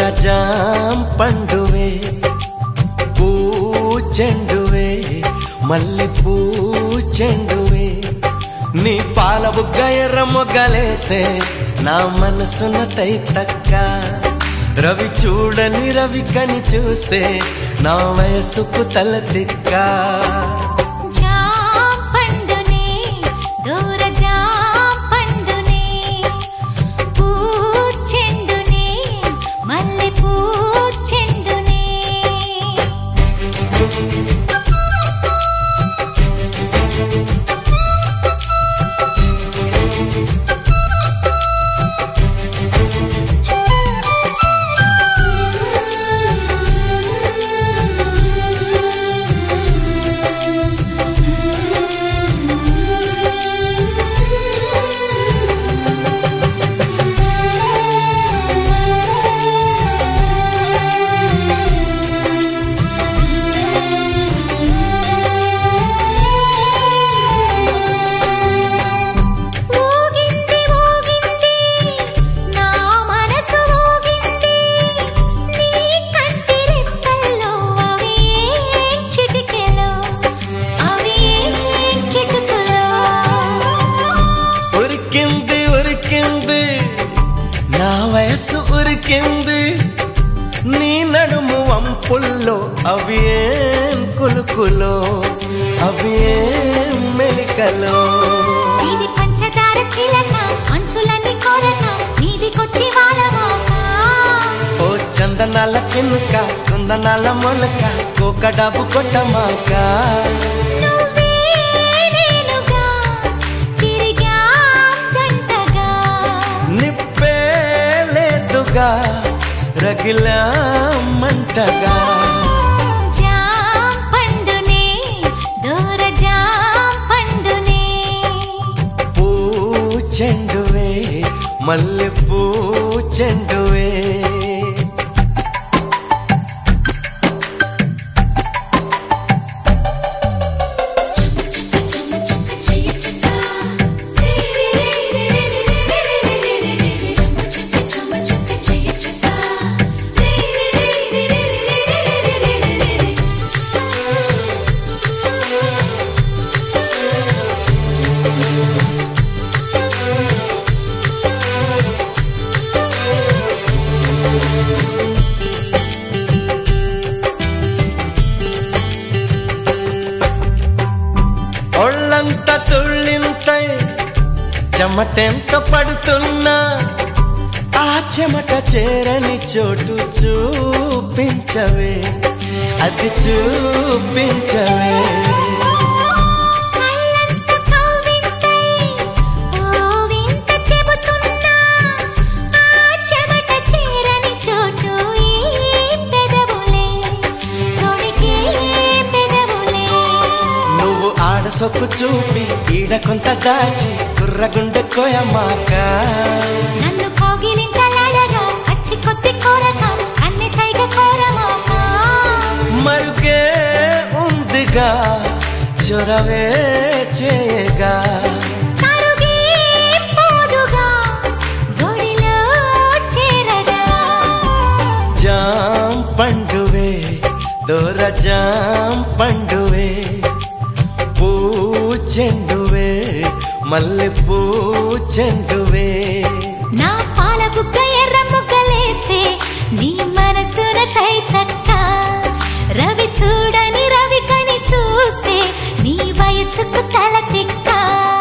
దూరజాం పండువే పూచెండువే మల్లె పూచెండువే నీ పాల బుగ్గ ఎర్ర మొగ్గలేస్తే నా మనసున తైతక్క రవి చూడని రవి కని చూస్తే నా వయసుకు తల తిక్క నా వయసు ఉరికింది నీ నడుము వంపుల్లో అవి ఏం కులుకులో అవి ఏం మెలికలో ఇది పంచదార చిలక అంచులన్నీ కొరక నీదికొచ్చి వాలవాక ఓ చందనాల చినుక కుందనాల మొలక కోకడాబు కొట్టమాక రగిలా మంటగా జాం పండునే దూరజాం పండునే పూచెండువే మల్లె పూచెండువే ఒళ్ళంత తుళ్ళింతై చెమటెంత పడుతున్నా ఆ చెమట చేరని చోటు చూపించవే అది చూపించవే సొక్కు చూపి ఈడ కొంత దాచి కుర్రగుండె కోయమాక నన్ను కోగిలింతలాడగా అచ్చి కొద్ది కోరక అన్ని సైగ కోరమాక మరుగే ఉందిగా చొరవే చేయగా కరుగే పోదుగా గొడిలో చేరగా జాం పండువే దూరజాం పండువే పూచెండువే మల్లె పూచెండువే నా పాల బుగ్గ ఎర్ర ముగ్గలేస్తే నీ మనసున తైతక్క రవి చూడని రవి కని చూస్తే నీ వయసుకు తల తిక్క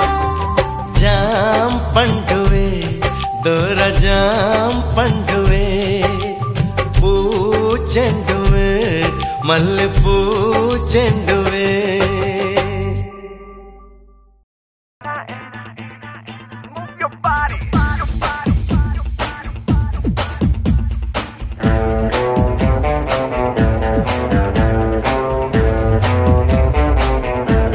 జాం పండువే దూరజాం పండువే పూచెండువే మల్లె పూచెండువే